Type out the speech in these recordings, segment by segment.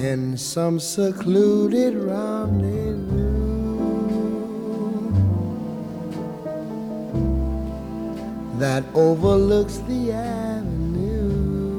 in some secluded rendezvous that overlooks the avenue,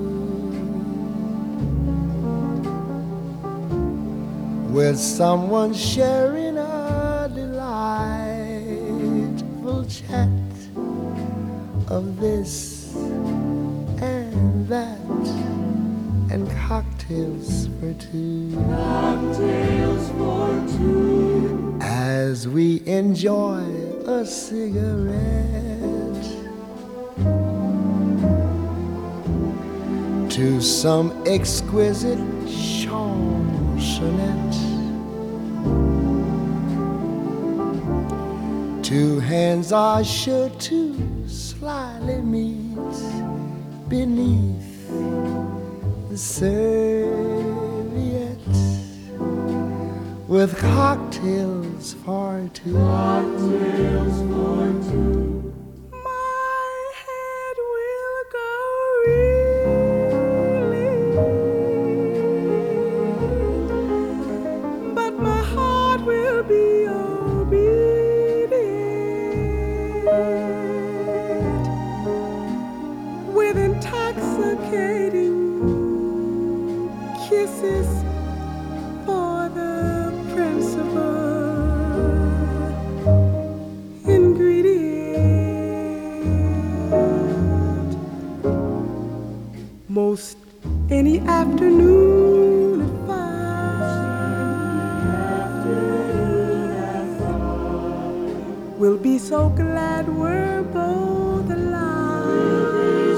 with someone sharing a delightful chat of this and that, and cocktails for two. Cocktails for two. As we enjoy a cigarette to some exquisite chansonette. Two hands are sure to slyly meet beneath the serviette, with cocktails for two. Cocktails for two. My head will go reeling, but my heart will be obedient, with intoxicating kisses for the principal ingredient. Most any afternoon at 5, we'll be so glad we're both alive.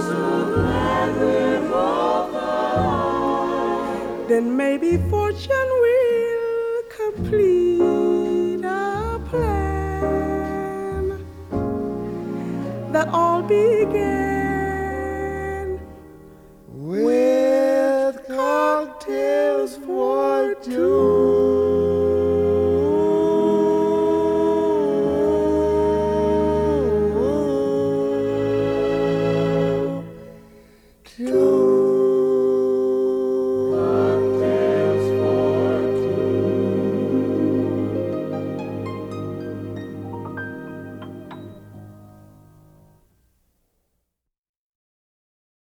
Then maybe fortune will complete a plan that all began